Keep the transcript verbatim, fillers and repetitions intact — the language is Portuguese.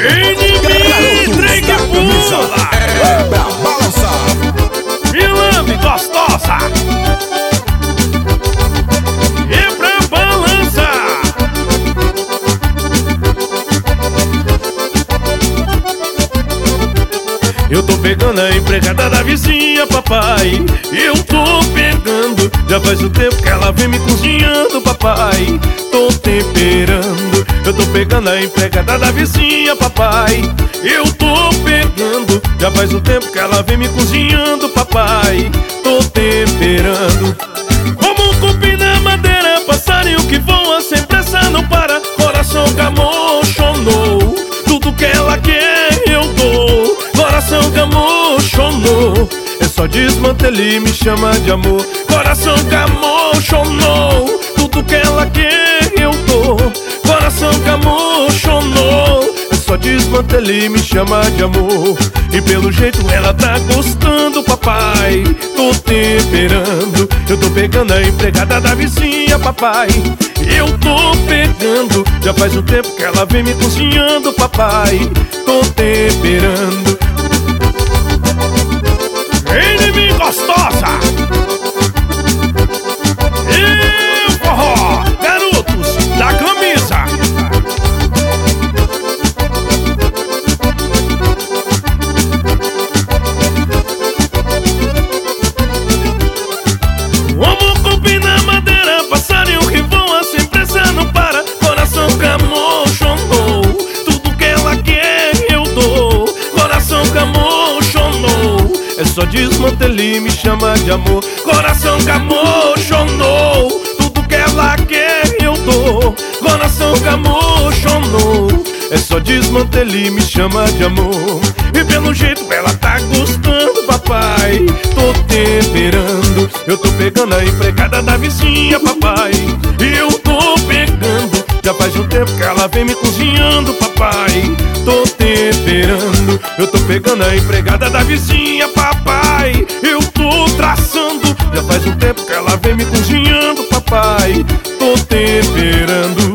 Vem de mim, trem que pula, é pra balançar. me lambe gostosa, é pra balançar. Eu tô pegando a empregada da vizinha, papai. Eu tô pegando, já faz um tempo que ela vem me cozinhando, papai. Tô temperando. Eu tô pegando a empregada da vizinha, papai. Eu tô pegando, já faz um tempo que ela vem me cozinhando, papai. Tô temperando. Como um cupim na madeira, passarinho que voa sem pressa não para. Coração que emocionou, tudo que ela quer eu dou. Coração que emocionou, é só desmantelar e me chama de amor. Coração que emocionou, tudo que ela quer eu dou. Coração que emocionou, é só desmantelar e me chama de amor. E pelo jeito ela tá gostando, papai. Tô temperando. Eu tô pegando a empregada da vizinha, papai. Eu tô pegando, já faz um tempo que ela vem me cozinhando, papai. Tô temperando. Vem de mim gostosa, e forró, garotos da camisa. Como cupim na madeira, passarinho que voa sem pressa não para. Coração que emocionou, tudo que ela quer eu dou. Coração que emocionou, é só desmantelar e me chama de amor. Coração que emocionou, tudo que ela quer eu dou. Coração que emocionou, é só desmantelar e me chama de amor. E pelo jeito ela tá gostando, papai. Tô temperando. Eu tô pegando a empregada da vizinha, papai. E eu tô pegando, já faz um tempo que ela vem me cozinhando, papai. Tô temperando. Eu tô pegando a empregada da vizinha, papai. Eu tô traçando, já faz um tempo que ela vem me cozinhando, papai. Tô temperando.